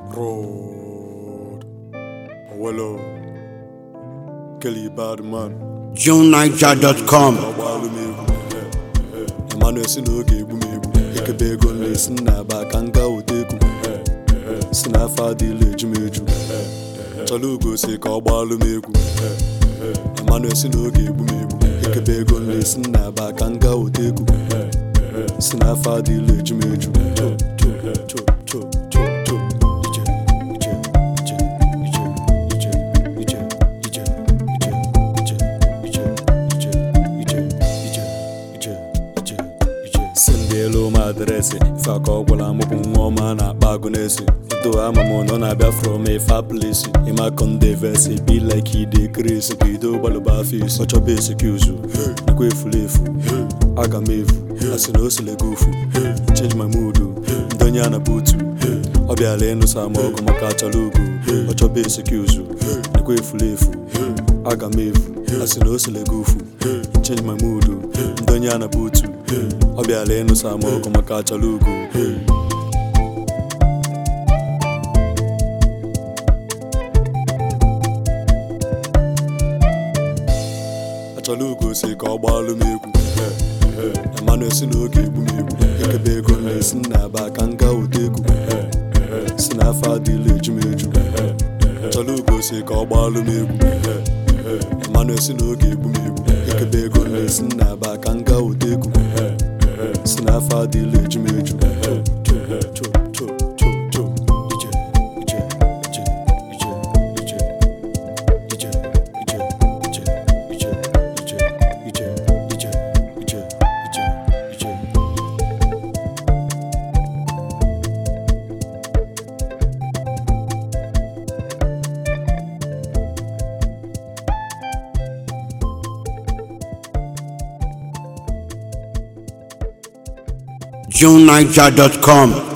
Road. Awelo. Kelly Badman. JuneNiger.com. Emmanuel si n'oge egbu m egbu ekebe ego na-esi n'aba ka nga oteku si n'afọ adịla eju m eju chọrọ ugo si ka ọ gbalụ m egwu Emmanuel si n'oge egbu m egbu ekebe ego na-esi n'aba ka nga oteku si n'afọ adịla eju m eju elu m adreesị ife aka ọ gwara m bụ nwa ọma na-akpa agụ n'esi do ama m nọ na-abịa from a far place ịmakọ ndị vesi be like ide kresi ka ido gbalụba afọ isi ọ chọba esikuzu nakwa efulu efu aga m efu asị na o selego ofu change my mood ndị onye a na butu ọ bịara ịnụsa m ọgụ maka achọrọ ugo ọ chọba esikuzu nakwa efulu efu aga m efu asị na o selego ofu change my mood ndị onye a na butu ọ bịara ịnụsa m ọgụ maka achọrọ ugo achọrọ ugo si ka ọ gbalụ m egwu Emmanuel si n'oge egbu m egbu ekebe ego na-esi n'aba ka nga oteku si n'afọ adịla eju m eju achọrọ ugo si ka ọ gbalụ m egwu Emmanuel si n'oge egbu m egbu ekebe ego na-esi n'aba ka nga oteku si n'afọ adịla eju m eju JuneNiger.com.